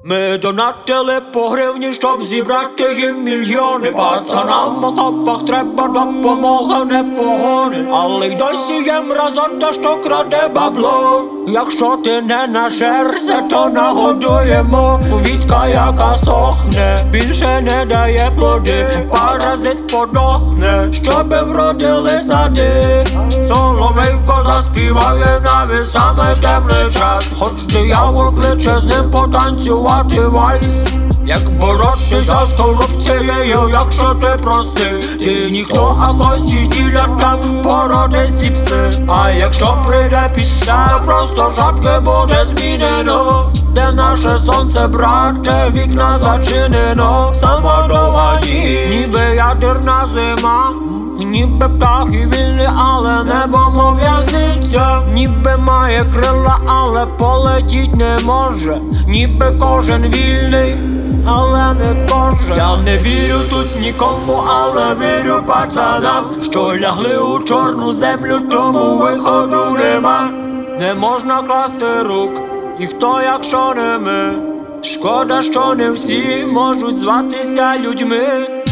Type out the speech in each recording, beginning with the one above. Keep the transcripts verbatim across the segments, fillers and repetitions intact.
Ми донатили по гривні, щоб зібрати їм мільйони. Пацанам в окопах треба допомога, не погони. Але й досі є мразота, що краде бабло. Якщо ти не нажерся, то нагодуємо. Повідка, яка сохне, більше не дає плоди. Паразит подохне, щоби вродили сади. Соловейко заспіває навіть саме темний час. Хоч диявол кличе з ним потанцювати вальс. Як боротися з корупцією, якщо ти простий, ти ніхто, а кості ділять там породисті пси. А якщо прийде підстав, то просто шапки буде змінено. Де наше сонце, брате, вікна зачинено. Самодовані, ніби ядерна зима. Ніби птахи вільні, але небо мов в'язниця. Ніби має крила, але полетіть не може. Ніби кожен вільний, але не кожен. Я не вірю тут нікому, але вірю пацанам, що лягли у чорну землю, тому виходу нема. Не можна класти рук, і хто, якщо не ми. Шкода, що не всі можуть зватися людьми.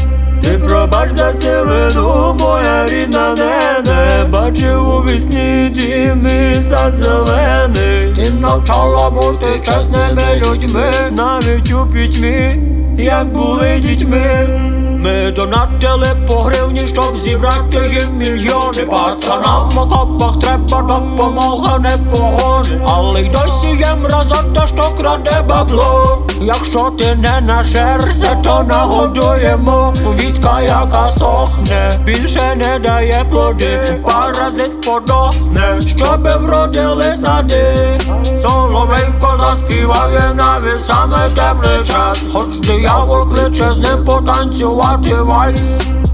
Ти пробач за сивину, моя рідна нене. Бачив у вісні дім і сад зелений. Ти навчала бути чесними людьми, навіть у пітьмі, як були дітьми. Ми донатили по гривні, щоб зібрати їм мільйони. Пацанам в окопах треба допомога, не погони. Але й досі є мразота, що краде бабло. Якщо ти не нажерся, то нагодуємо. Повідка, яка сохне, більше не дає плоди. Паразит подохне, щоби вродили сади. Соловейко заспіває навіть саме темний час. Хоч диявол кличе з ним потанцювати вальс.